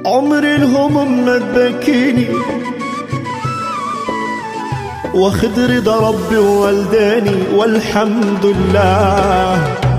عمري الهموم ما تبكيني، واخد رضا ربي ووالداني والحمد لله.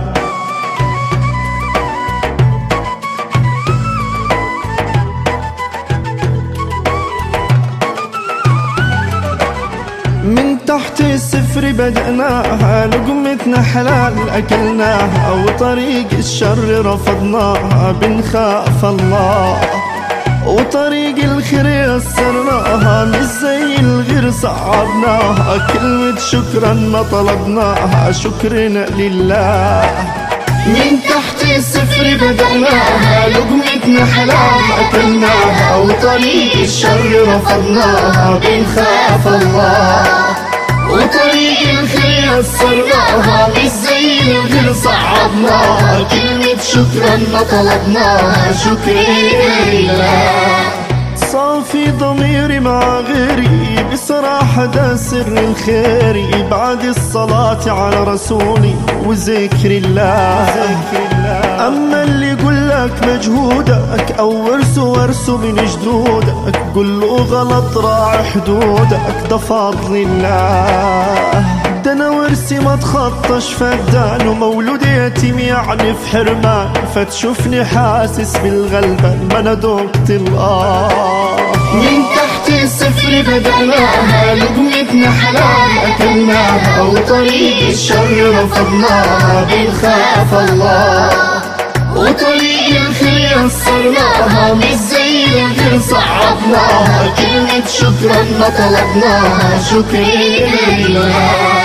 من تحت الصفر بدأناها، لقمتنا حلال أكلناها، وطريق الشر رفضناها بنخاف الله، وطريق الخير يسرناها مش زي الغير صعبناها. كلمة شكرا ما طلبناها، شكرنا لله. من تحت الصفر بدأناها، لقمتنا حلال أكلناها، وطريق الشر رفضناها بنخاف الله، وطريق الخير يسرناها مش زي الغير صعبناها. كلمة شكرا ما طلبناها، شكرا لله. صافي ضميري مع غيري، بصراحة ده سر الخير، بعد الصلاة على رسولي وذكر الله. أما اللي يقولك مجهودك أو ورثه من جدودك، قل له غلط راعي حدودك، ده فضل الله. ده أنا ورثي ما تخطش فدان، ومولود يتيم يعني في حرمان، فتشوفني حاسس بالغلبان ما أنا دقت الآه. من تحت الصفر بدأناها، لقمتنا حلال أكلناها، وطريق الشر رفضناها بنخاف الله، وطريق الخير يسرناها مش زي الغير صعبناها. كلمة شكرا ما طلبناها، شكرا لله.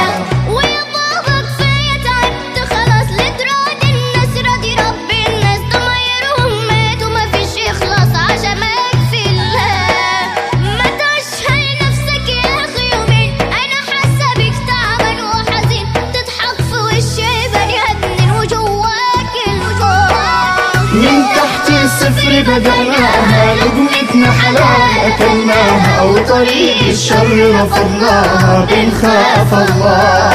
من تحت الصفر بدأناها، لقمتنا حلال أكلناها، وطريق الشر رفضناها بنخاف الله،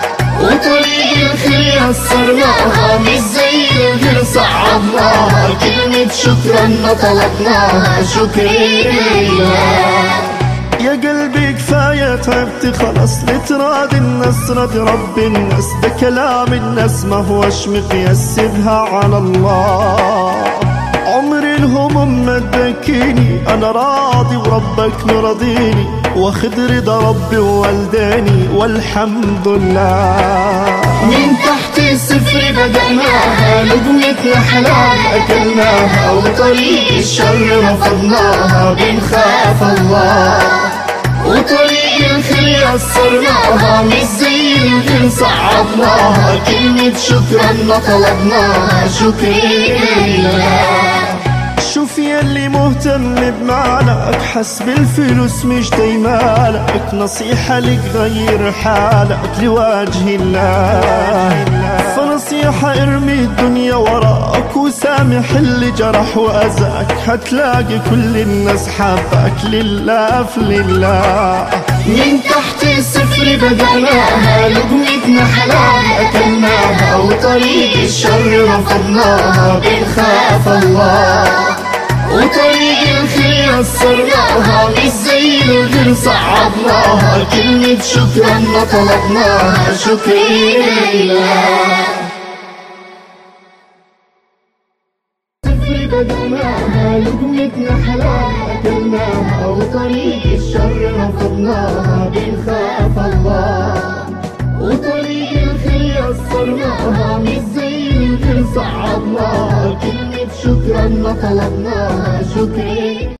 وطريق الخير يسرناها مش زي الغير صعبناها. كلمة شكرا ما طلبناها، شكرا لله. يا قلبي كفاية تعبت خلاص، لتراضي الناس راضي رب الناس، ده كلام الناس ما هوش مقياس، سيبها على الله. عمري الهموم ما تبكيني، أنا راضي وربك مرضيني، واخد رضا ربي ووالداني والحمد لله. من تحت الصفر بدأناها، لقمتنا حلال أكلناها، وطريق الشر رفضناها بنخاف الله، وطريق الخير يسرناها مش زي الغير صعبناها. كلمة شكرا ما طلبناها، شكرا لله. شوف ياللي مهتم بمالك، حسب الفلوس مش دايمالك، نصيحة لك غير حالك لوجه الله. فنصيحة ارمي الدنيا وراك، وسامح اللي جرح وأذاك، هتلاقي كل الناس حبك لله في لله. من تحت الصفر بدأناها، لقمتنا حلال أكلناها، وطريق الشر رفضناها بنخاف الله، وطريق الخير يسرناها مش زي الغير صعبناها. كلمة شكرا ما طلبناها، شكرا لله. بدأناها، لقمتنا حلال أكلناها، وطريق الشر رفضناها بنخاف الله، وطريق الخير يسرناها مش زي الغير صعبناها. كلمة شكرا ما طلبناها، شكرا.